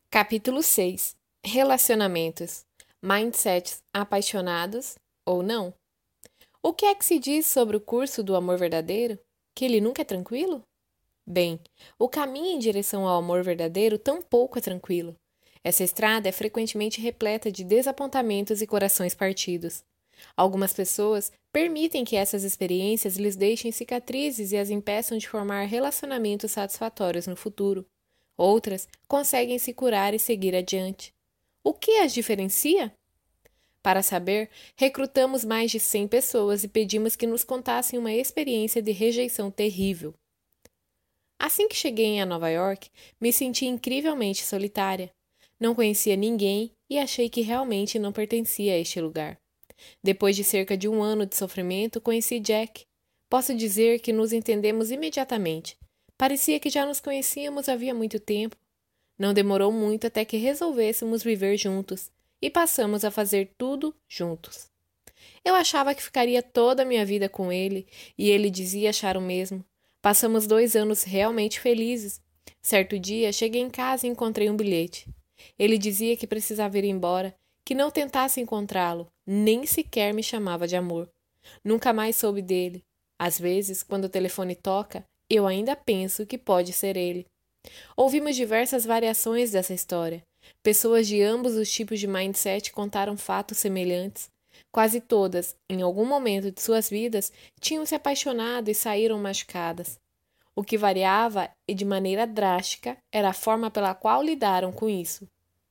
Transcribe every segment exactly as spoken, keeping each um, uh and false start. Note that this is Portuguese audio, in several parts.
Capítulo seis. Relacionamentos. Mindsets apaixonados ou não? O que é que se diz sobre o curso do amor verdadeiro? Que ele nunca é tranquilo? Bem, o caminho em direção ao amor verdadeiro tampouco é tranquilo. Essa estrada é frequentemente repleta de desapontamentos e corações partidos. Algumas pessoas permitem que essas experiências lhes deixem cicatrizes e as impeçam de formar relacionamentos satisfatórios no futuro. Outras conseguem se curar e seguir adiante. O que as diferencia? Para saber, recrutamos mais de cem pessoas e pedimos que nos contassem uma experiência de rejeição terrível. Assim que cheguei a Nova York, me senti incrivelmente solitária. Não conhecia ninguém e achei que realmente não pertencia a este lugar. Depois de cerca de um ano de sofrimento, conheci Jack. Posso dizer que nos entendemos imediatamente. Parecia que já nos conhecíamos havia muito tempo. Não demorou muito até que resolvêssemos viver juntos e passamos a fazer tudo juntos. Eu achava que ficaria toda a minha vida com ele e ele dizia achar o mesmo. Passamos dois anos realmente felizes. Certo dia, cheguei em casa e encontrei um bilhete. Ele dizia que precisava ir embora, que não tentasse encontrá-lo, nem sequer me chamava de amor. Nunca mais soube dele. Às vezes, quando o telefone toca, eu ainda penso que pode ser ele. Ouvimos diversas variações dessa história. Pessoas de ambos os tipos de mindset contaram fatos semelhantes. Quase todas, em algum momento de suas vidas, tinham se apaixonado e saíram machucadas. O que variava, e de maneira drástica, era a forma pela qual lidaram com isso.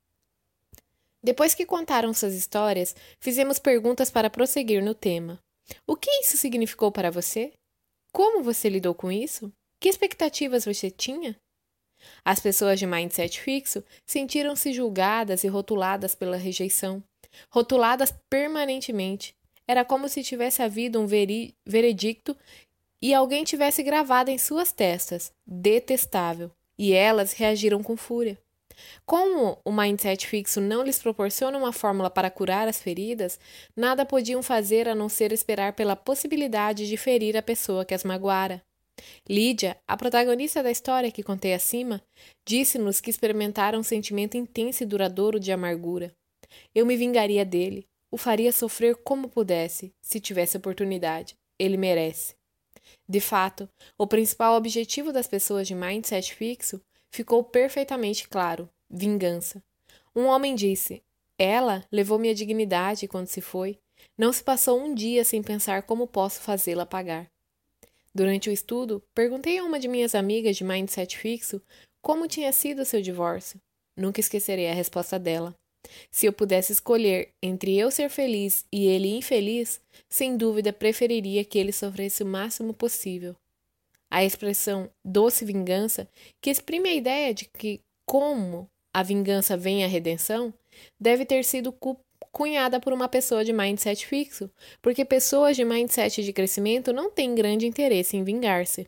Depois que contaram suas histórias, fizemos perguntas para prosseguir no tema. O que isso significou para você? Como você lidou com isso? Que expectativas você tinha? As pessoas de mindset fixo sentiram-se julgadas e rotuladas pela rejeição, rotuladas permanentemente. Era como se tivesse havido um veri- veredicto e alguém tivesse gravado em suas testas, detestável, e elas reagiram com fúria. Como o mindset fixo não lhes proporciona uma fórmula para curar as feridas, nada podiam fazer a não ser esperar pela possibilidade de ferir a pessoa que as magoara. Lídia, a protagonista da história que contei acima, disse-nos que experimentara um sentimento intenso e duradouro de amargura. Eu me vingaria dele, o faria sofrer como pudesse, se tivesse oportunidade. Ele merece. De fato, o principal objetivo das pessoas de mindset fixo ficou perfeitamente claro: vingança. Um homem disse: ela levou minha dignidade quando se foi. Não se passou um dia sem pensar como posso fazê-la pagar. Durante o estudo, perguntei a uma de minhas amigas de mindset fixo como tinha sido seu divórcio. Nunca esquecerei a resposta dela. Se eu pudesse escolher entre eu ser feliz e ele infeliz, sem dúvida preferiria que ele sofresse o máximo possível. A expressão doce vingança, que exprime a ideia de que, como a vingança vem a redenção, deve ter sido cunhada por uma pessoa de mindset fixo, porque pessoas de mindset de crescimento não têm grande interesse em vingar-se.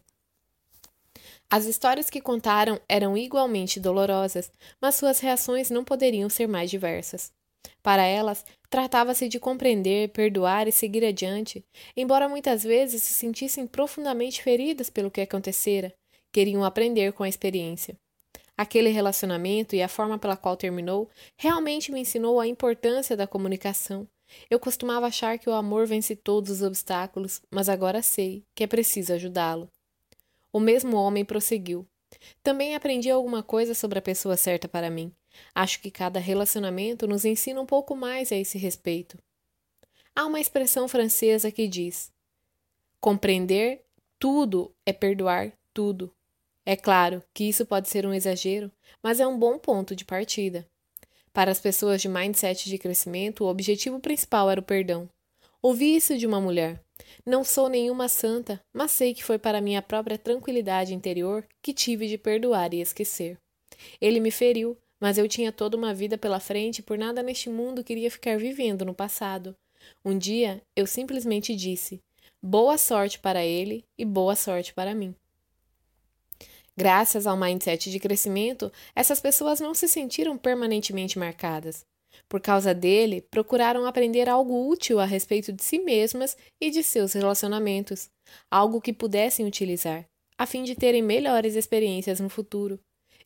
As histórias que contaram eram igualmente dolorosas, mas suas reações não poderiam ser mais diversas. Para elas, tratava-se de compreender, perdoar e seguir adiante, embora muitas vezes se sentissem profundamente feridas pelo que acontecera, queriam aprender com a experiência. Aquele relacionamento e a forma pela qual terminou realmente me ensinou a importância da comunicação. Eu costumava achar que o amor vence todos os obstáculos, mas agora sei que é preciso ajudá-lo. O mesmo homem prosseguiu. Também aprendi alguma coisa sobre a pessoa certa para mim. Acho que cada relacionamento nos ensina um pouco mais a esse respeito. Há uma expressão francesa que diz: compreender tudo é perdoar tudo. É claro que isso pode ser um exagero, mas é um bom ponto de partida. Para as pessoas de mindset de crescimento, o objetivo principal era o perdão. Ouvi isso de uma mulher. Não sou nenhuma santa, mas sei que foi para minha própria tranquilidade interior que tive de perdoar e esquecer. Ele me feriu, mas eu tinha toda uma vida pela frente e por nada neste mundo queria ficar vivendo no passado. Um dia, eu simplesmente disse: boa sorte para ele e boa sorte para mim. Graças ao mindset de crescimento, essas pessoas não se sentiram permanentemente marcadas. Por causa dele, procuraram aprender algo útil a respeito de si mesmas e de seus relacionamentos, algo que pudessem utilizar, a fim de terem melhores experiências no futuro.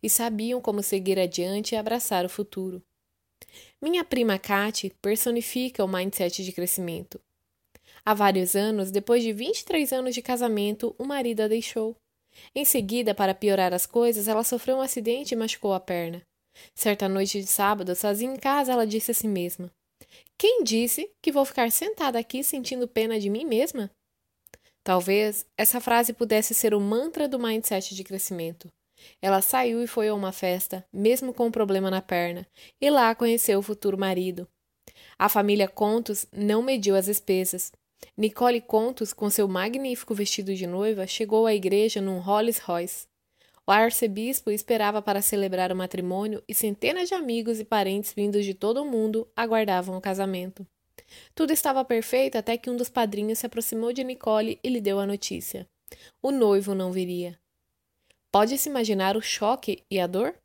e sabiam como seguir adiante e abraçar o futuro. Minha prima Kate personifica o mindset de crescimento. Há vários anos, depois de vinte e três anos de casamento, o marido a deixou. Em seguida, para piorar as coisas, ela sofreu um acidente e machucou a perna. Certa noite de sábado, sozinha em casa, ela disse a si mesma: "Quem disse que vou ficar sentada aqui sentindo pena de mim mesma?" Talvez essa frase pudesse ser o mantra do mindset de crescimento. Ela saiu e foi a uma festa, mesmo com um problema na perna, e lá conheceu o futuro marido. A família Contos não mediu as despesas. Nicole Contos, com seu magnífico vestido de noiva, chegou à igreja num Rolls Royce. O arcebispo esperava para celebrar o matrimônio e centenas de amigos e parentes vindos de todo o mundo aguardavam o casamento. Tudo estava perfeito até que um dos padrinhos se aproximou de Nicole e lhe deu a notícia. O noivo não viria. Pode-se imaginar o choque e a dor?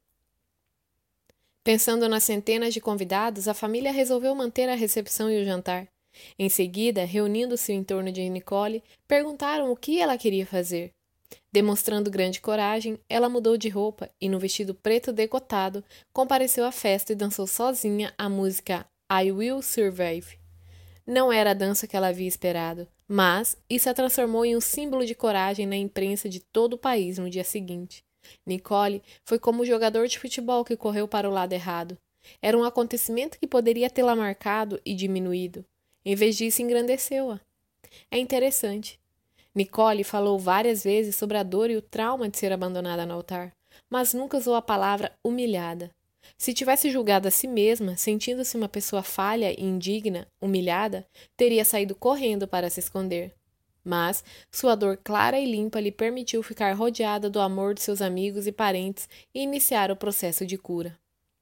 Pensando nas centenas de convidados, a família resolveu manter a recepção e o jantar. Em seguida, reunindo-se em torno de Nicole, perguntaram o que ela queria fazer. Demonstrando grande coragem, ela mudou de roupa e, no vestido preto decotado, compareceu à festa e dançou sozinha a música I Will Survive. Não era a dança que ela havia esperado, mas isso a transformou em um símbolo de coragem na imprensa de todo o país no dia seguinte. Nicole foi como o jogador de futebol que correu para o lado errado. Era um acontecimento que poderia tê-la marcado e diminuído. Em vez disso, engrandeceu-a. É interessante. Nicole falou várias vezes sobre a dor e o trauma de ser abandonada no altar, mas nunca usou a palavra humilhada. Se tivesse julgado a si mesma, sentindo-se uma pessoa falha e indigna, humilhada, teria saído correndo para se esconder. Mas sua dor clara e limpa lhe permitiu ficar rodeada do amor de seus amigos e parentes e iniciar o processo de cura.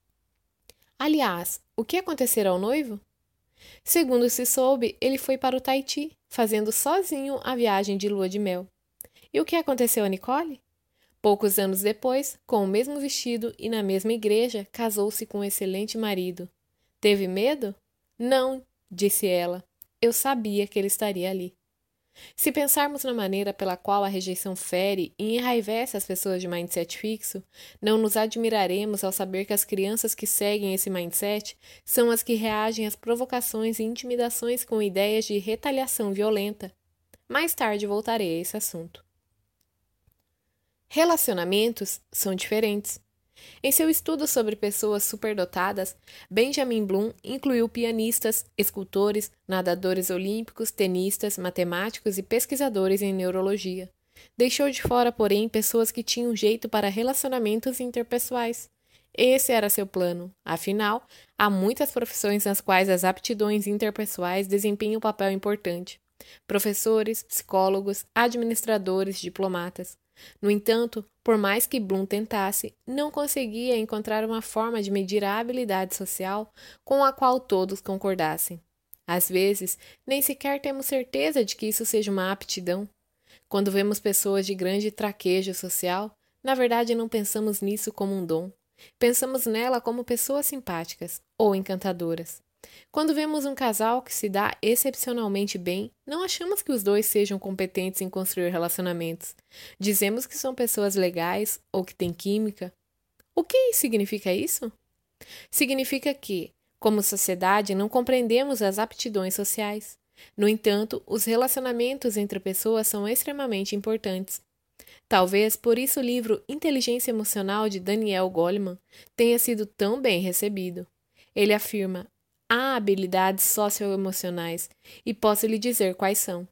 Aliás, o que acontecera ao noivo? Segundo se soube, ele foi para o Tahiti, fazendo sozinho a viagem de lua de mel. E o que aconteceu a Nicole? Poucos anos depois, com o mesmo vestido e na mesma igreja, casou-se com um excelente marido. Teve medo? Não, disse ela. Eu sabia que ele estaria ali. Se pensarmos na maneira pela qual a rejeição fere e enraivece as pessoas de mindset fixo, não nos admiraremos ao saber que as crianças que seguem esse mindset são as que reagem às provocações e intimidações com ideias de retaliação violenta. Mais tarde voltarei a esse assunto. Relacionamentos são diferentes. Em seu estudo sobre pessoas superdotadas, Benjamin Bloom incluiu pianistas, escultores, nadadores olímpicos, tenistas, matemáticos e pesquisadores em neurologia. Deixou de fora, porém, pessoas que tinham jeito para relacionamentos interpessoais. Esse era seu plano. Afinal, há muitas profissões nas quais as aptidões interpessoais desempenham um papel importante. Professores, psicólogos, administradores, diplomatas. No entanto, por mais que Bloom tentasse, não conseguia encontrar uma forma de medir a habilidade social com a qual todos concordassem. Às vezes, nem sequer temos certeza de que isso seja uma aptidão. Quando vemos pessoas de grande traquejo social, na verdade não pensamos nisso como um dom. Pensamos nela como pessoas simpáticas ou encantadoras. Quando vemos um casal que se dá excepcionalmente bem, não achamos que os dois sejam competentes em construir relacionamentos. Dizemos que são pessoas legais ou que têm química. O que significa isso? Significa que, como sociedade, não compreendemos as aptidões sociais. No entanto, os relacionamentos entre pessoas são extremamente importantes. Talvez por isso o livro Inteligência Emocional de Daniel Goleman tenha sido tão bem recebido. Ele afirma: há habilidades socioemocionais e posso lhe dizer quais são.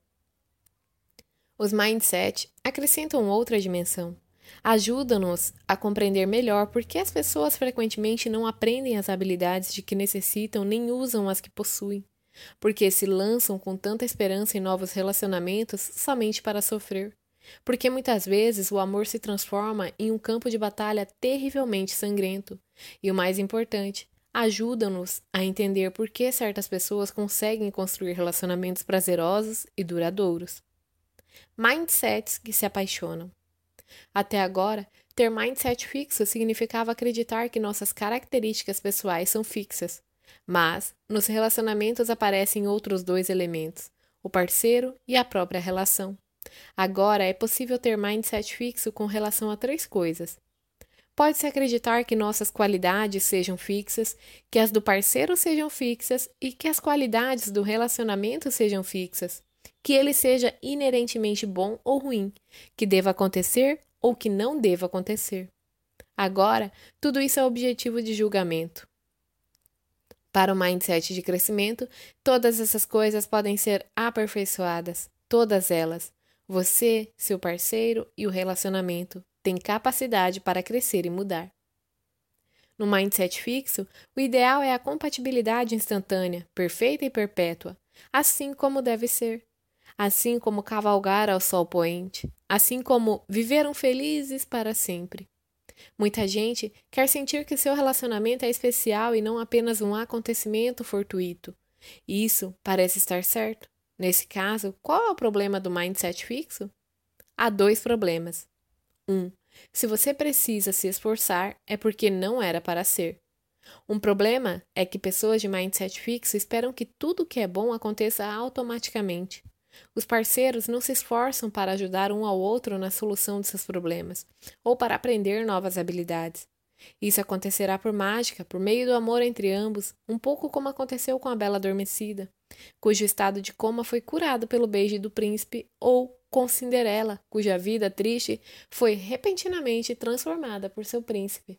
Os mindset acrescentam outra dimensão. Ajudam-nos a compreender melhor por que as pessoas frequentemente não aprendem as habilidades de que necessitam nem usam as que possuem. Porque se lançam com tanta esperança em novos relacionamentos somente para sofrer. Porque muitas vezes o amor se transforma em um campo de batalha terrivelmente sangrento. E o mais importante, ajudam-nos a entender por que certas pessoas conseguem construir relacionamentos prazerosos e duradouros. Mindsets que se apaixonam. Até agora, ter mindset fixo significava acreditar que nossas características pessoais são fixas. Mas, nos relacionamentos aparecem outros dois elementos, o parceiro e a própria relação. Agora é possível ter mindset fixo com relação a três coisas. Pode-se acreditar que nossas qualidades sejam fixas, que as do parceiro sejam fixas e que as qualidades do relacionamento sejam fixas, que ele seja inerentemente bom ou ruim, que deva acontecer ou que não deva acontecer. Agora, tudo isso é objetivo de julgamento. Para o mindset de crescimento, todas essas coisas podem ser aperfeiçoadas, todas elas. Você, seu parceiro e o relacionamento têm capacidade para crescer e mudar. No mindset fixo, o ideal é a compatibilidade instantânea, perfeita e perpétua, assim como deve ser. Assim como cavalgar ao sol poente, assim como viveram felizes para sempre. Muita gente quer sentir que seu relacionamento é especial e não apenas um acontecimento fortuito. E isso parece estar certo. Nesse caso, qual é o problema do mindset fixo? Há dois problemas. Um, se você precisa se esforçar, é porque não era para ser. Um problema é que pessoas de mindset fixo esperam que tudo que é bom aconteça automaticamente. Os parceiros não se esforçam para ajudar um ao outro na solução de seus problemas, ou para aprender novas habilidades. Isso acontecerá por mágica, por meio do amor entre ambos, um pouco como aconteceu com a Bela Adormecida, cujo estado de coma foi curado pelo beijo do príncipe, ou com Cinderela, cuja vida triste foi repentinamente transformada por seu príncipe.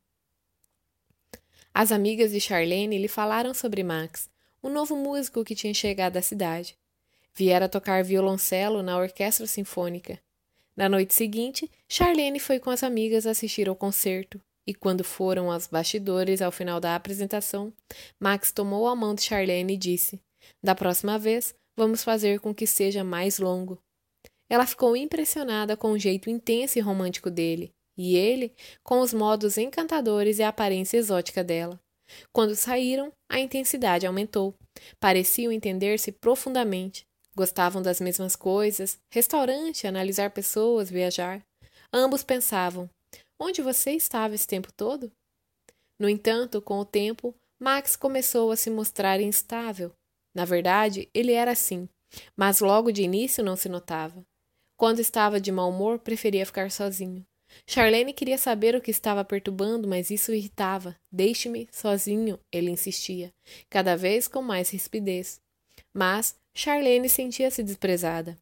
As amigas de Charlene lhe falaram sobre Max, o novo músico que tinha chegado à cidade. Viera tocar violoncelo na orquestra sinfônica. Na noite seguinte, Charlene foi com as amigas assistir ao concerto, e quando foram aos bastidores ao final da apresentação, Max tomou a mão de Charlene e disse: "Da próxima vez, vamos fazer com que seja mais longo." Ela ficou impressionada com o jeito intenso e romântico dele, e ele com os modos encantadores e a aparência exótica dela. Quando saíram, a intensidade aumentou. Pareciam entender-se profundamente. Gostavam das mesmas coisas, restaurante, analisar pessoas, viajar. Ambos pensavam, onde você estava esse tempo todo? No entanto, com o tempo, Max começou a se mostrar instável. Na verdade, ele era assim, mas logo de início não se notava. Quando estava de mau humor, preferia ficar sozinho. Charlene queria saber o que estava perturbando, mas isso o irritava. Deixe-me sozinho, ele insistia, cada vez com mais rispidez. Mas Charlene sentia-se desprezada.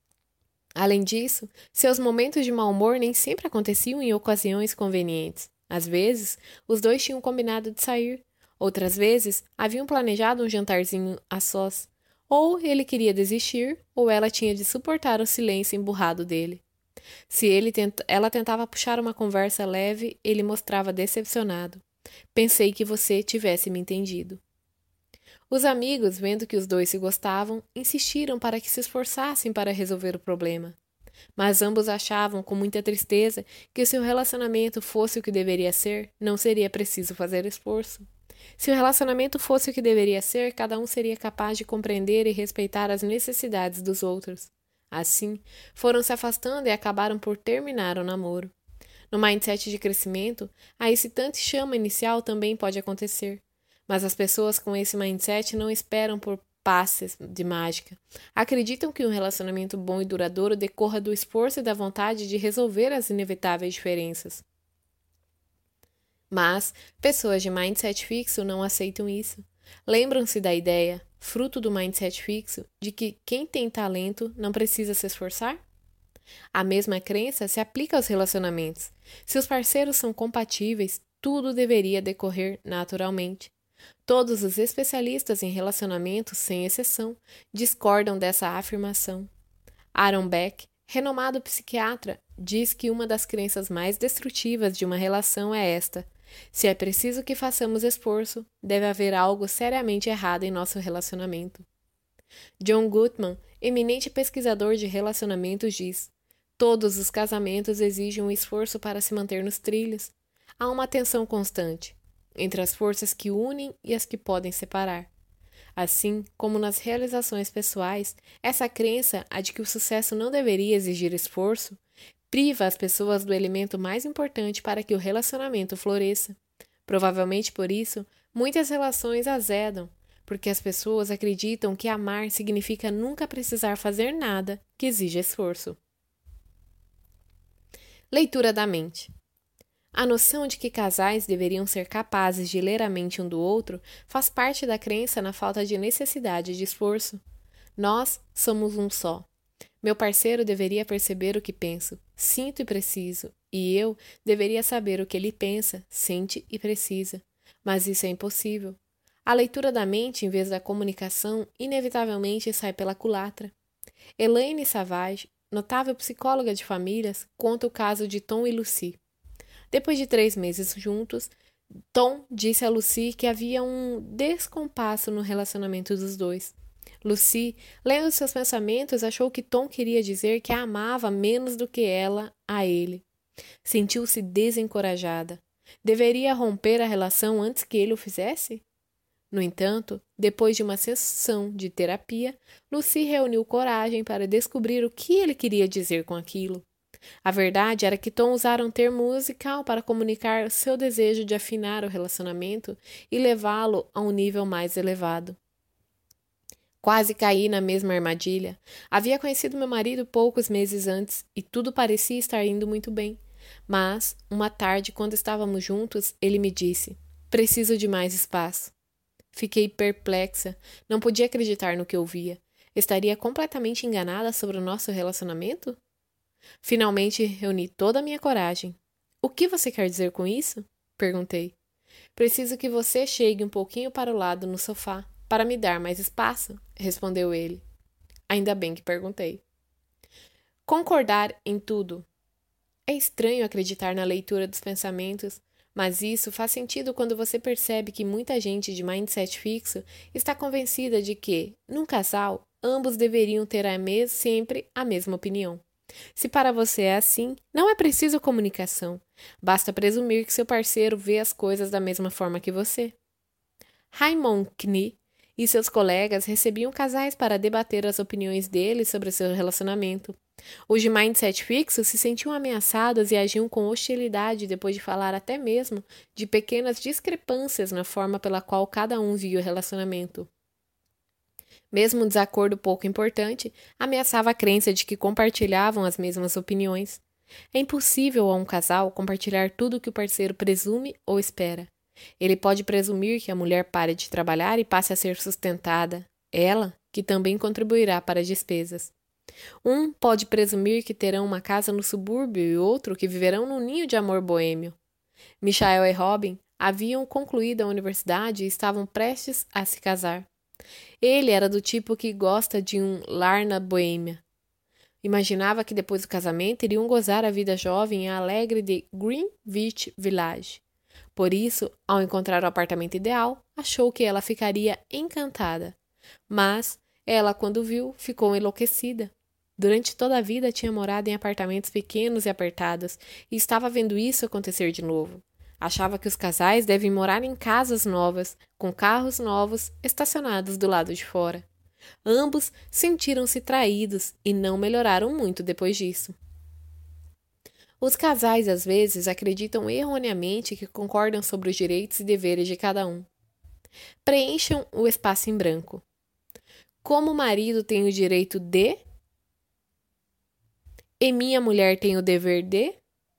Além disso, seus momentos de mau humor nem sempre aconteciam em ocasiões convenientes. Às vezes, os dois tinham combinado de sair. Outras vezes, haviam planejado um jantarzinho a sós. Ou ele queria desistir, ou ela tinha de suportar o silêncio emburrado dele. Se ele tent... ela tentava puxar uma conversa leve, ele mostrava decepcionado. Pensei que você tivesse me entendido. Os amigos, vendo que os dois se gostavam, insistiram para que se esforçassem para resolver o problema. Mas ambos achavam com muita tristeza que se o relacionamento fosse o que deveria ser, não seria preciso fazer esforço. Se o relacionamento fosse o que deveria ser, cada um seria capaz de compreender e respeitar as necessidades dos outros. Assim, foram se afastando e acabaram por terminar o namoro. No mindset de crescimento, a excitante chama inicial também pode acontecer. Mas as pessoas com esse mindset não esperam por passes de mágica. Acreditam que um relacionamento bom e duradouro decorra do esforço e da vontade de resolver as inevitáveis diferenças. Mas pessoas de mindset fixo não aceitam isso. Lembram-se da ideia, fruto do mindset fixo, de que quem tem talento não precisa se esforçar? A mesma crença se aplica aos relacionamentos. Se os parceiros são compatíveis, tudo deveria decorrer naturalmente. Todos os especialistas em relacionamentos, sem exceção, discordam dessa afirmação. Aaron Beck, renomado psiquiatra, diz que uma das crenças mais destrutivas de uma relação é esta: se é preciso que façamos esforço, deve haver algo seriamente errado em nosso relacionamento. John Gottman, eminente pesquisador de relacionamentos, diz: todos os casamentos exigem um esforço para se manter nos trilhos. Há uma tensão constante entre as forças que unem e as que podem separar. Assim como nas realizações pessoais, essa crença, a de que o sucesso não deveria exigir esforço, priva as pessoas do elemento mais importante para que o relacionamento floresça. Provavelmente por isso, muitas relações azedam, porque as pessoas acreditam que amar significa nunca precisar fazer nada que exija esforço. Leitura da mente. A noção de que casais deveriam ser capazes de ler a mente um do outro faz parte da crença na falta de necessidade de esforço. Nós somos um só. Meu parceiro deveria perceber o que penso, sinto e preciso, e eu deveria saber o que ele pensa, sente e precisa. Mas isso é impossível. A leitura da mente, em vez da comunicação, inevitavelmente sai pela culatra. Elaine Savage, notável psicóloga de famílias, conta o caso de Tom e Lucy. Depois de três meses juntos, Tom disse a Lucy que havia um descompasso no relacionamento dos dois. Lucy, lendo seus pensamentos, achou que Tom queria dizer que a amava menos do que ela a ele. Sentiu-se desencorajada. Deveria romper a relação antes que ele o fizesse? No entanto, depois de uma sessão de terapia, Lucy reuniu coragem para descobrir o que ele queria dizer com aquilo. A verdade era que Tom usara um termo musical para comunicar seu desejo de afinar o relacionamento e levá-lo a um nível mais elevado. Quase caí na mesma armadilha. Havia conhecido meu marido poucos meses antes e tudo parecia estar indo muito bem. Mas, uma tarde, quando estávamos juntos, ele me disse: "Preciso de mais espaço." Fiquei perplexa. Não podia acreditar no que ouvia. Estaria completamente enganada sobre o nosso relacionamento? Finalmente reuni toda a minha coragem. "O que você quer dizer com isso?" perguntei. "Preciso que você chegue um pouquinho para o lado no sofá, para me dar mais espaço", respondeu ele. Ainda bem que perguntei. Concordar em tudo. É estranho acreditar na leitura dos pensamentos, mas isso faz sentido quando você percebe que muita gente de mindset fixo está convencida de que, num casal, ambos deveriam ter a mes- sempre a mesma opinião. Se para você é assim, não é preciso comunicação. Basta presumir que seu parceiro vê as coisas da mesma forma que você. Raymond Knie e seus colegas recebiam casais para debater as opiniões deles sobre seu relacionamento. Os de mindset fixo se sentiam ameaçados e agiam com hostilidade depois de falar até mesmo de pequenas discrepâncias na forma pela qual cada um via o relacionamento. Mesmo um desacordo pouco importante, ameaçava a crença de que compartilhavam as mesmas opiniões. É impossível a um casal compartilhar tudo o que o parceiro presume ou espera. Ele pode presumir que a mulher pare de trabalhar e passe a ser sustentada, ela, que também contribuirá para as despesas. Um pode presumir que terão uma casa no subúrbio e outro que viverão num ninho de amor boêmio. Michael e Robin haviam concluído a universidade e estavam prestes a se casar. Ele era do tipo que gosta de um lar na Boêmia. Imaginava que depois do casamento iriam gozar a vida jovem e alegre de Greenwich Village. Por isso, ao encontrar o apartamento ideal, achou que ela ficaria encantada. Mas ela, quando viu, ficou enlouquecida. Durante toda a vida tinha morado em apartamentos pequenos e apertados e estava vendo isso acontecer de novo. Achava que os casais devem morar em casas novas, com carros novos estacionados do lado de fora. Ambos sentiram-se traídos e não melhoraram muito depois disso. Os casais, às vezes, acreditam erroneamente que concordam sobre os direitos e deveres de cada um. Preencham o espaço em branco. Como o marido tem o direito de? E minha mulher tem o dever de?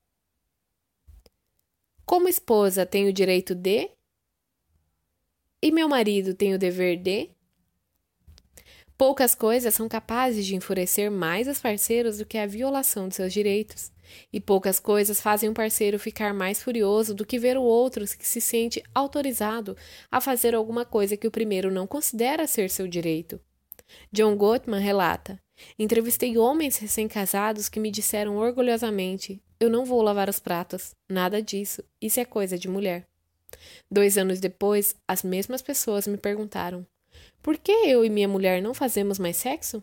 Como esposa tem o direito de? E meu marido tem o dever de? Poucas coisas são capazes de enfurecer mais os parceiros do que a violação de seus direitos. E poucas coisas fazem um parceiro ficar mais furioso do que ver o outro que se sente autorizado a fazer alguma coisa que o primeiro não considera ser seu direito. John Gottman relata: entrevistei homens recém-casados que me disseram orgulhosamente: eu não vou lavar os pratos, nada disso, isso é coisa de mulher. Dois anos depois, as mesmas pessoas me perguntaram: por que eu e minha mulher não fazemos mais sexo?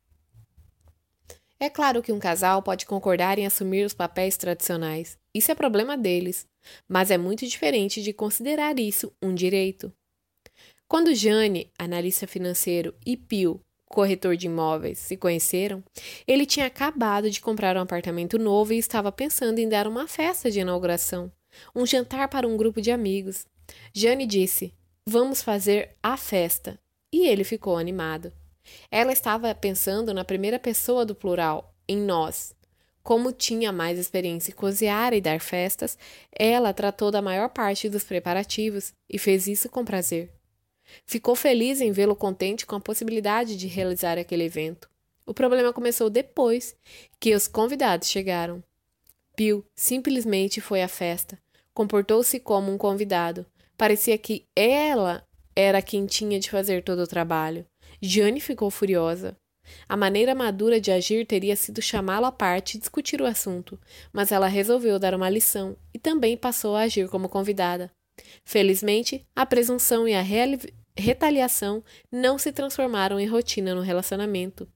É claro que um casal pode concordar em assumir os papéis tradicionais. Isso é problema deles. Mas é muito diferente de considerar isso um direito. Quando Jane, analista financeiro, e Pio, corretor de imóveis, se conheceram, ele tinha acabado de comprar um apartamento novo e estava pensando em dar uma festa de inauguração, um jantar para um grupo de amigos. Jane disse: vamos fazer a festa. E ele ficou animado. Ela estava pensando na primeira pessoa do plural, em nós. Como tinha mais experiência em cozinhar e dar festas, ela tratou da maior parte dos preparativos e fez isso com prazer. Ficou feliz em vê-lo contente com a possibilidade de realizar aquele evento. O problema começou depois que os convidados chegaram. Bill simplesmente foi à festa. Comportou-se como um convidado. Parecia que ela era quem tinha de fazer todo o trabalho. Jane ficou furiosa. A maneira madura de agir teria sido chamá-lo à parte e discutir o assunto, mas ela resolveu dar uma lição e também passou a agir como convidada. Felizmente, a presunção e a retaliação não se transformaram em rotina no relacionamento.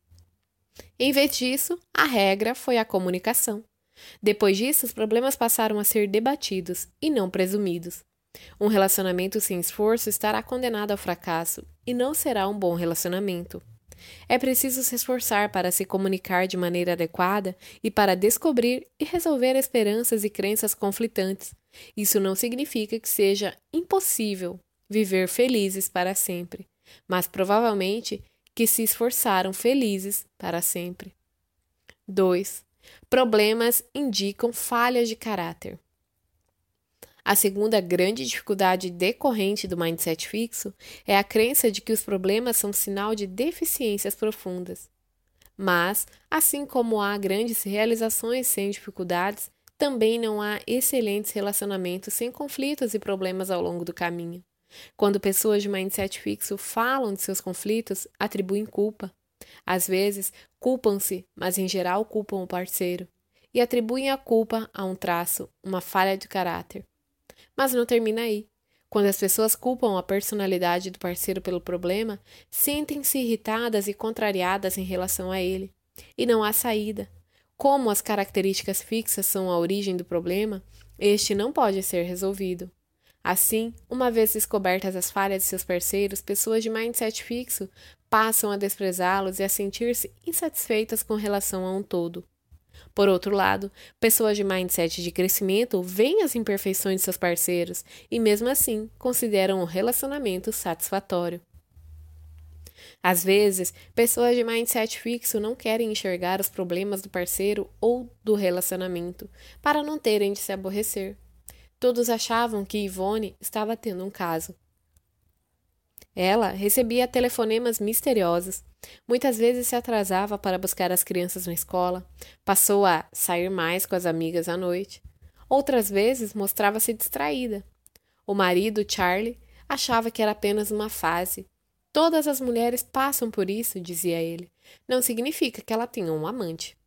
Em vez disso, a regra foi a comunicação. Depois disso, os problemas passaram a ser debatidos e não presumidos. Um relacionamento sem esforço estará condenado ao fracasso e não será um bom relacionamento. É preciso se esforçar para se comunicar de maneira adequada e para descobrir e resolver esperanças e crenças conflitantes. Isso não significa que seja impossível viver felizes para sempre, mas provavelmente que se esforçaram felizes para sempre. dois. Problemas indicam falhas de caráter. A segunda grande dificuldade decorrente do mindset fixo é a crença de que os problemas são sinal de deficiências profundas. Mas, assim como há grandes realizações sem dificuldades, também não há excelentes relacionamentos sem conflitos e problemas ao longo do caminho. Quando pessoas de mindset fixo falam de seus conflitos, atribuem culpa. Às vezes, culpam-se, mas em geral culpam o parceiro, e atribuem a culpa a um traço, uma falha de caráter. Mas não termina aí. Quando as pessoas culpam a personalidade do parceiro pelo problema, sentem-se irritadas e contrariadas em relação a ele. E não há saída. Como as características fixas são a origem do problema, este não pode ser resolvido. Assim, uma vez descobertas as falhas de seus parceiros, pessoas de mindset fixo passam a desprezá-los e a sentir-se insatisfeitas com relação a um todo. Por outro lado, pessoas de mindset de crescimento veem as imperfeições de seus parceiros e, mesmo assim, consideram o relacionamento satisfatório. Às vezes, pessoas de mindset fixo não querem enxergar os problemas do parceiro ou do relacionamento, para não terem de se aborrecer. Todos achavam que Yvonne estava tendo um caso. Ela recebia telefonemas misteriosos. Muitas vezes se atrasava para buscar as crianças na escola. Passou a sair mais com as amigas à noite. Outras vezes mostrava-se distraída. O marido, Charlie, achava que era apenas uma fase. Todas as mulheres passam por isso, dizia ele. Não significa que ela tenha um amante.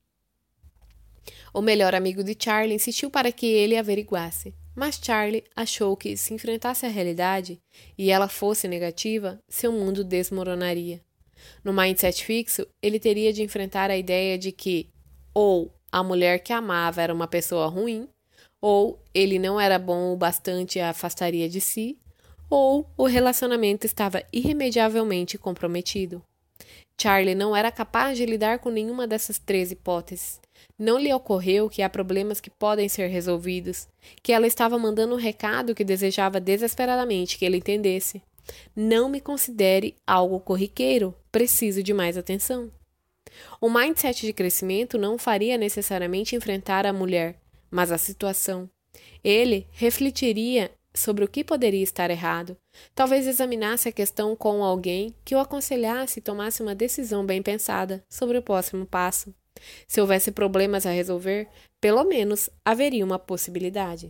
O melhor amigo de Charlie insistiu para que ele averiguasse. Mas Charlie achou que, se enfrentasse a realidade e ela fosse negativa, seu mundo desmoronaria. No mindset fixo, ele teria de enfrentar a ideia de que ou a mulher que amava era uma pessoa ruim, ou ele não era bom o bastante e a afastaria de si, ou o relacionamento estava irremediavelmente comprometido. Charlie não era capaz de lidar com nenhuma dessas três hipóteses. Não lhe ocorreu que há problemas que podem ser resolvidos, que ela estava mandando um recado que desejava desesperadamente que ele entendesse. Não me considere algo corriqueiro, preciso de mais atenção. O mindset de crescimento não faria necessariamente enfrentar a mulher, mas a situação. Ele refletiria sobre o que poderia estar errado. Talvez examinasse a questão com alguém que o aconselhasse e tomasse uma decisão bem pensada sobre o próximo passo. Se houvesse problemas a resolver, pelo menos haveria uma possibilidade.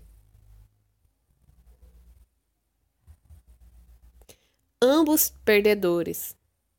Ambos perdedores.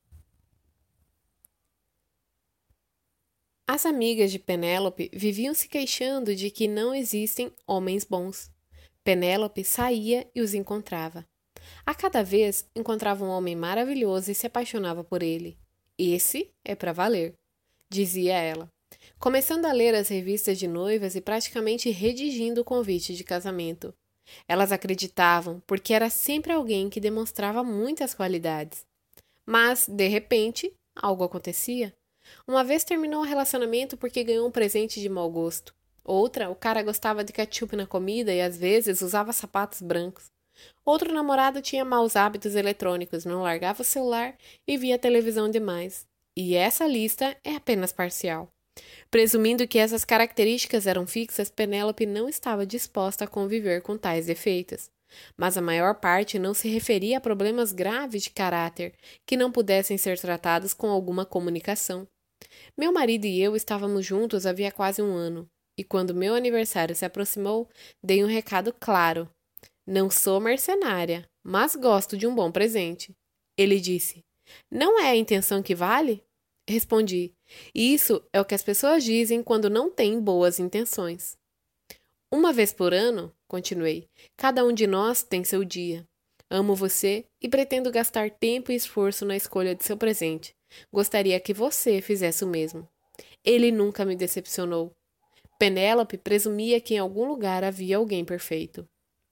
As amigas de Penélope viviam se queixando de que não existem homens bons. Penélope saía e os encontrava. A cada vez encontrava um homem maravilhoso e se apaixonava por ele. Esse é para valer, dizia ela, começando a ler as revistas de noivas e praticamente redigindo o convite de casamento. Elas acreditavam porque era sempre alguém que demonstrava muitas qualidades. Mas, de repente, algo acontecia. Uma vez terminou o relacionamento porque ganhou um presente de mau gosto. Outra, o cara gostava de ketchup na comida e às vezes usava sapatos brancos. Outro namorado tinha maus hábitos eletrônicos, não largava o celular e via televisão demais. E essa lista é apenas parcial. Presumindo que essas características eram fixas, Penélope não estava disposta a conviver com tais defeitos. Mas a maior parte não se referia a problemas graves de caráter que não pudessem ser tratados com alguma comunicação. Meu marido e eu estávamos juntos havia quase um ano, e quando meu aniversário se aproximou, dei um recado claro. Não sou mercenária, mas gosto de um bom presente. Ele disse, não é a intenção que vale? Respondi, isso é o que as pessoas dizem quando não têm boas intenções. Uma vez por ano, continuei, cada um de nós tem seu dia. Amo você e pretendo gastar tempo e esforço na escolha de seu presente. Gostaria que você fizesse o mesmo. Ele nunca me decepcionou. Penélope presumia que em algum lugar havia alguém perfeito.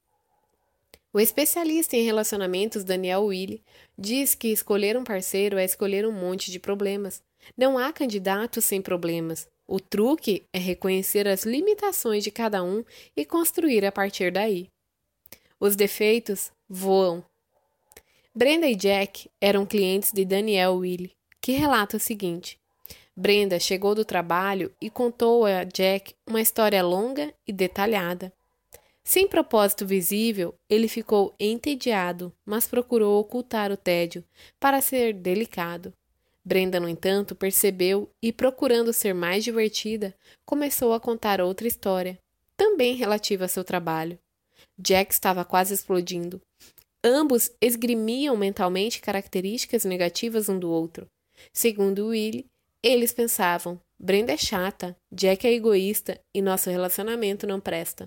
O especialista em relacionamentos Daniel Willey diz que escolher um parceiro é escolher um monte de problemas. Não há candidato sem problemas. O truque é reconhecer as limitações de cada um e construir a partir daí. Os defeitos voam. Brenda e Jack eram clientes de Daniel Willey, que relata o seguinte. Brenda chegou do trabalho e contou a Jack uma história longa e detalhada. Sem propósito visível, ele ficou entediado, mas procurou ocultar o tédio para ser delicado. Brenda, no entanto, percebeu e, procurando ser mais divertida, começou a contar outra história, também relativa a seu trabalho. Jack estava quase explodindo. Ambos esgrimiam mentalmente características negativas um do outro. Segundo Willey, eles pensavam, Brenda é chata, Jack é egoísta e nosso relacionamento não presta.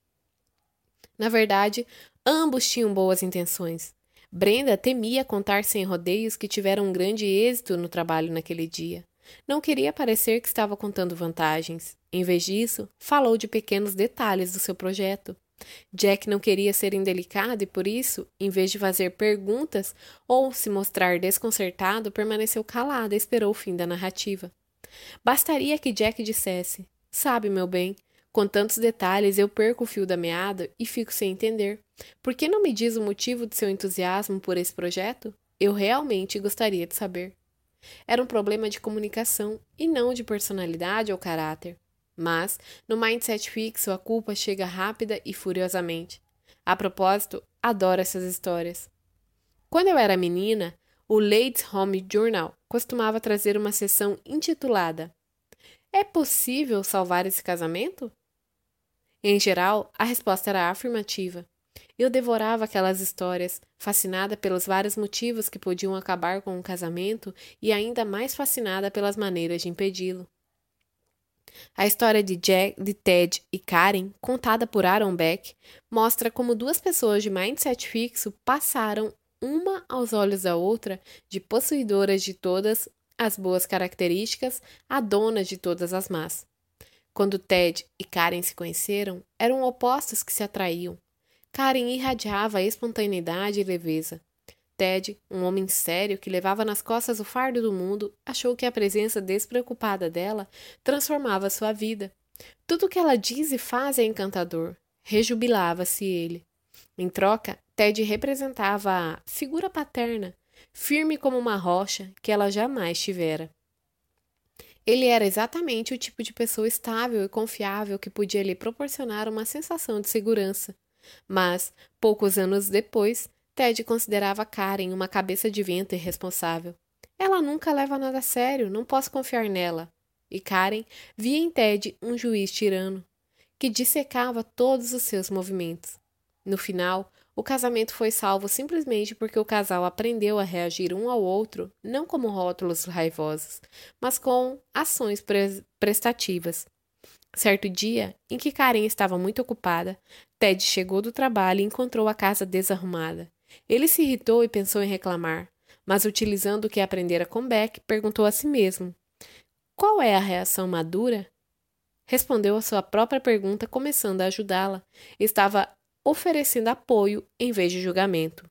Na verdade, ambos tinham boas intenções. Brenda temia contar sem rodeios que tiveram um grande êxito no trabalho naquele dia. Não queria parecer que estava contando vantagens. Em vez disso, falou de pequenos detalhes do seu projeto. Jack não queria ser indelicado e, por isso, em vez de fazer perguntas ou se mostrar desconcertado, permaneceu calado e esperou o fim da narrativa. Bastaria que Jack dissesse, sabe, meu bem, com tantos detalhes eu perco o fio da meada e fico sem entender. Por que não me diz o motivo de seu entusiasmo por esse projeto? Eu realmente gostaria de saber. Era um problema de comunicação e não de personalidade ou caráter. Mas, no mindset fixo, a culpa chega rápida e furiosamente. A propósito, adoro essas histórias. Quando eu era menina, o Ladies' Home Journal costumava trazer uma seção intitulada É possível salvar esse casamento? Em geral, a resposta era afirmativa. Eu devorava aquelas histórias, fascinada pelos vários motivos que podiam acabar com um casamento e ainda mais fascinada pelas maneiras de impedi-lo. A história de, Jack, de Ted e Karen, contada por Aaron Beck, mostra como duas pessoas de mindset fixo passaram uma aos olhos da outra de possuidoras de todas as boas características a donas de todas as más. Quando Ted e Karen se conheceram, eram opostos que se atraíam. Karen irradiava espontaneidade e leveza. Ted, um homem sério que levava nas costas o fardo do mundo, achou que a presença despreocupada dela transformava sua vida. Tudo o que ela diz e faz é encantador. Rejubilava-se ele. Em troca, Ted representava a figura paterna, firme como uma rocha que ela jamais tivera. Ele era exatamente o tipo de pessoa estável e confiável que podia lhe proporcionar uma sensação de segurança. Mas, poucos anos depois, Ted considerava Karen uma cabeça de vento irresponsável. Ela nunca leva nada a sério, não posso confiar nela. E Karen via em Ted um juiz tirano, que dissecava todos os seus movimentos. No final, o casamento foi salvo simplesmente porque o casal aprendeu a reagir um ao outro não como rótulos raivosos, mas com ações pre- prestativas. Certo dia, em que Karen estava muito ocupada, Ted chegou do trabalho e encontrou a casa desarrumada. Ele se irritou e pensou em reclamar, mas utilizando o que aprendera com Beck, perguntou a si mesmo: qual é a reação madura? Respondeu a sua própria pergunta, começando a ajudá-la. Estava oferecendo apoio em vez de julgamento.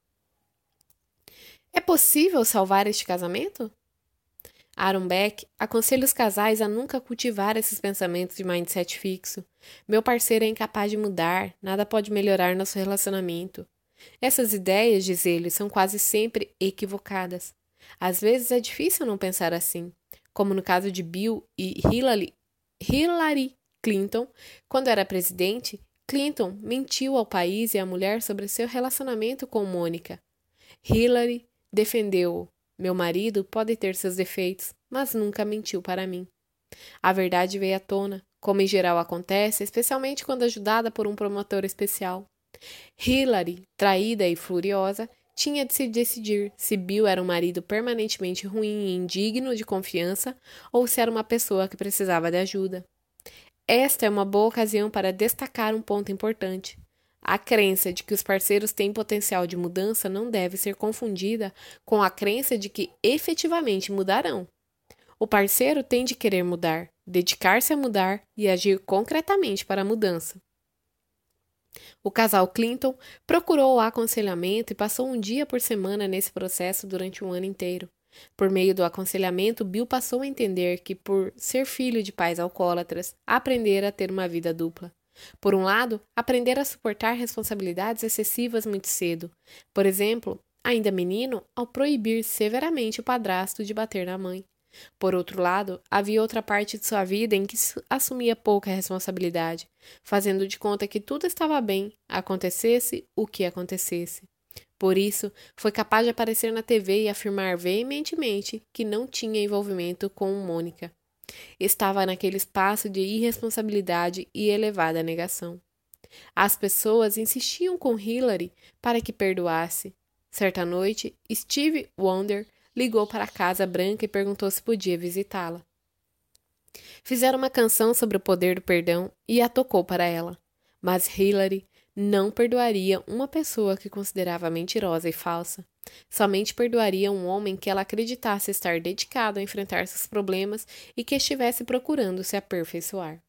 É possível salvar este casamento? Aaron Beck aconselha os casais a nunca cultivar esses pensamentos de mindset fixo. Meu parceiro é incapaz de mudar, nada pode melhorar nosso relacionamento. Essas ideias, diz ele, são quase sempre equivocadas. Às vezes é difícil não pensar assim. como no caso de Bill e Hillary, Hillary Clinton, quando era presidente, Clinton mentiu ao país e à mulher sobre seu relacionamento com Mônica. Hillary defendeu: meu marido pode ter seus defeitos, mas nunca mentiu para mim. A verdade veio à tona, como em geral acontece, especialmente quando ajudada por um promotor especial. Hillary, traída e furiosa, tinha de se decidir se Bill era um marido permanentemente ruim e indigno de confiança ou se era uma pessoa que precisava de ajuda. Esta é uma boa ocasião para destacar um ponto importante. A crença de que os parceiros têm potencial de mudança não deve ser confundida com a crença de que efetivamente mudarão. O parceiro tem de querer mudar, dedicar-se a mudar e agir concretamente para a mudança. O casal Clinton procurou o aconselhamento e passou um dia por semana nesse processo durante um ano inteiro. Por meio do aconselhamento, Bill passou a entender que, por ser filho de pais alcoólatras, aprendera a ter uma vida dupla. Por um lado, aprender a suportar responsabilidades excessivas muito cedo. Por exemplo, ainda menino, ao proibir severamente o padrasto de bater na mãe. Por outro lado, havia outra parte de sua vida em que assumia pouca responsabilidade, fazendo de conta que tudo estava bem, acontecesse o que acontecesse. Por isso, foi capaz de aparecer na T V e afirmar veementemente que não tinha envolvimento com Mônica. Estava naquele espaço de irresponsabilidade e elevada negação. As pessoas insistiam com Hillary para que perdoasse. Certa noite, Steve Wonder ligou para a Casa Branca e perguntou se podia visitá-la. Fizeram uma canção sobre o poder do perdão e a tocou para ela. Mas Hillary não perdoaria uma pessoa que considerava mentirosa e falsa. Somente perdoaria um homem que ela acreditasse estar dedicado a enfrentar seus problemas e que estivesse procurando se aperfeiçoar.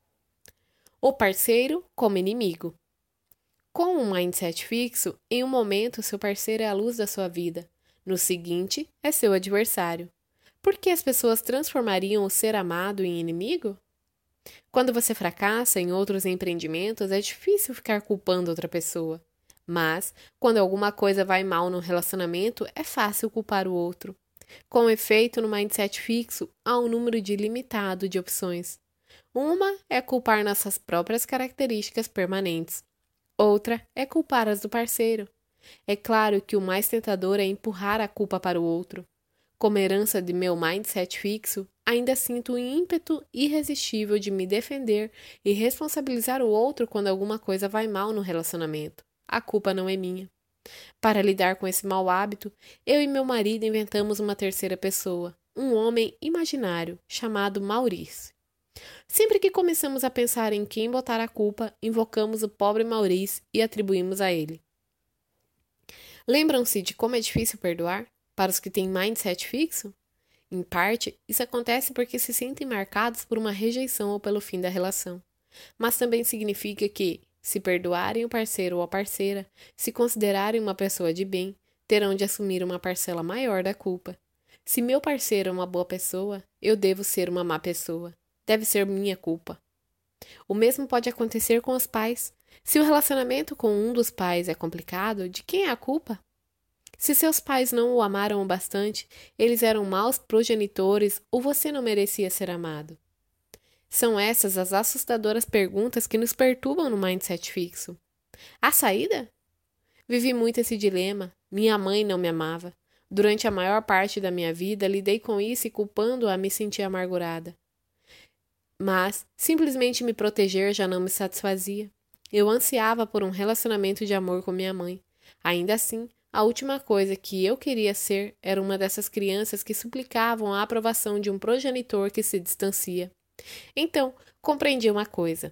O parceiro como inimigo. Com um mindset fixo, em um momento seu parceiro é a luz da sua vida. No seguinte, é seu adversário. Por que as pessoas transformariam o ser amado em inimigo? Quando você fracassa em outros empreendimentos, é difícil ficar culpando outra pessoa. Mas, quando alguma coisa vai mal no relacionamento, é fácil culpar o outro. Com efeito, no mindset fixo, há um número de limitado de opções. Uma é culpar nossas próprias características permanentes. Outra é culpar as do parceiro. É claro que o mais tentador é empurrar a culpa para o outro. Como herança de meu mindset fixo, ainda sinto o ímpeto irresistível de me defender e responsabilizar o outro quando alguma coisa vai mal no relacionamento. A culpa não é minha. Para lidar com esse mau hábito, eu e meu marido inventamos uma terceira pessoa, um homem imaginário, chamado Maurício. Sempre que começamos a pensar em quem botar a culpa, invocamos o pobre Maurício e atribuímos a ele. Lembram-se de como é difícil perdoar? Para os que têm mindset fixo? Em parte, isso acontece porque se sentem marcados por uma rejeição ou pelo fim da relação. Mas também significa que, se perdoarem o parceiro ou a parceira, se considerarem uma pessoa de bem, terão de assumir uma parcela maior da culpa. Se meu parceiro é uma boa pessoa, eu devo ser uma má pessoa. Deve ser minha culpa. O mesmo pode acontecer com os pais. Se o relacionamento com um dos pais é complicado, de quem é a culpa? Se seus pais não o amaram o bastante, eles eram maus progenitores ou você não merecia ser amado? São essas as assustadoras perguntas que nos perturbam no mindset fixo. A saída? Vivi muito esse dilema. Minha mãe não me amava. Durante a maior parte da minha vida, lidei com isso e culpando-a me sentir amargurada. Mas, simplesmente me proteger já não me satisfazia. Eu ansiava por um relacionamento de amor com minha mãe. Ainda assim, a última coisa que eu queria ser era uma dessas crianças que suplicavam a aprovação de um progenitor que se distancia. Então, compreendi uma coisa.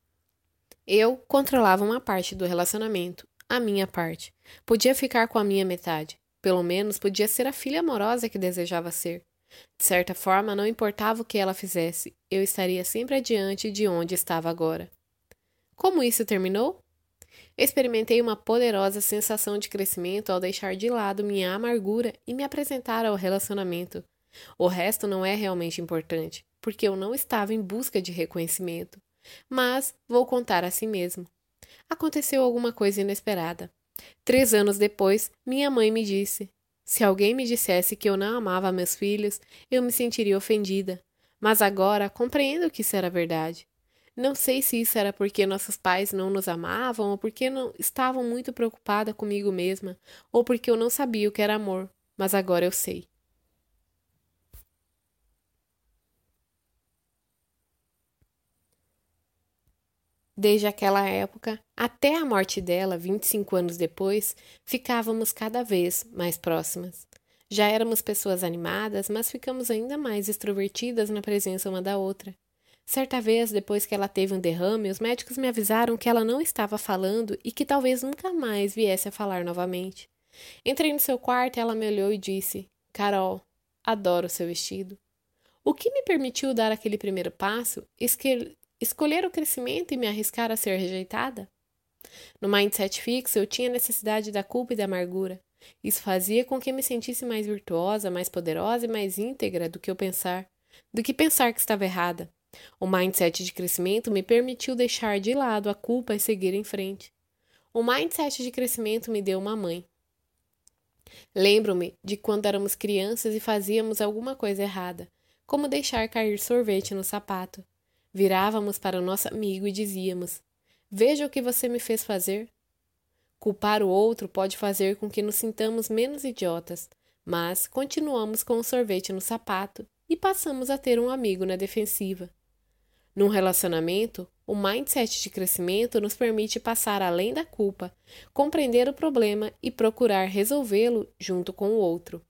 Eu controlava uma parte do relacionamento, a minha parte. Podia ficar com a minha metade. Pelo menos podia ser a filha amorosa que desejava ser. De certa forma, não importava o que ela fizesse, eu estaria sempre adiante de onde estava agora. Como isso terminou? Experimentei uma poderosa sensação de crescimento ao deixar de lado minha amargura e me apresentar ao relacionamento. O resto não é realmente importante, porque eu não estava em busca de reconhecimento. Mas vou contar a si mesmo. Aconteceu alguma coisa inesperada. Três anos depois, minha mãe me disse: Se alguém me dissesse que eu não amava meus filhos, eu me sentiria ofendida. Mas agora compreendo que isso era verdade. Não sei se isso era porque nossos pais não nos amavam, ou porque não estavam muito preocupada comigo mesma, ou porque eu não sabia o que era amor, mas agora eu sei. Desde aquela época, até a morte dela, vinte e cinco anos depois, ficávamos cada vez mais próximas. Já éramos pessoas animadas, mas ficamos ainda mais extrovertidas na presença uma da outra. Certa vez, depois que ela teve um derrame, os médicos me avisaram que ela não estava falando e que talvez nunca mais viesse a falar novamente. Entrei no seu quarto e ela me olhou e disse: Carol, adoro seu vestido. O que me permitiu dar aquele primeiro passo, esque- escolher o crescimento e me arriscar a ser rejeitada? No mindset fixo, eu tinha necessidade da culpa e da amargura. Isso fazia com que me sentisse mais virtuosa, mais poderosa e mais íntegra do que eu pensar, do que pensar que estava errada. O mindset de crescimento me permitiu deixar de lado a culpa e seguir em frente. O mindset de crescimento me deu uma mãe. Lembro-me de quando éramos crianças e fazíamos alguma coisa errada, como deixar cair sorvete no sapato. Virávamos para o nosso amigo e dizíamos: Veja o que você me fez fazer. Culpar o outro pode fazer com que nos sintamos menos idiotas, mas continuamos com o sorvete no sapato e passamos a ter um amigo na defensiva. Num relacionamento, o mindset de crescimento nos permite passar além da culpa, compreender o problema e procurar resolvê-lo junto com o outro.